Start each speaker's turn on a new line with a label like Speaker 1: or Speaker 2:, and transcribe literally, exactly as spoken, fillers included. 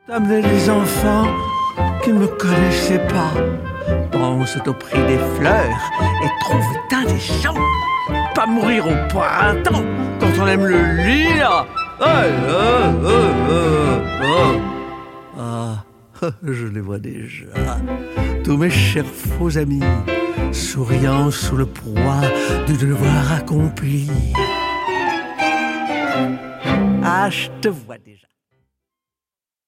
Speaker 1: Amener les enfants qui ne me connaissaient pas, pensent au prix des fleurs et trouvent indécent pas mourir au printemps quand on aime le lilas. Ah, ah, ah, ah, ah, je les vois déjà, tous mes chers faux amis, souriant sous le poids du devoir accompli. Ah, je te vois déjà.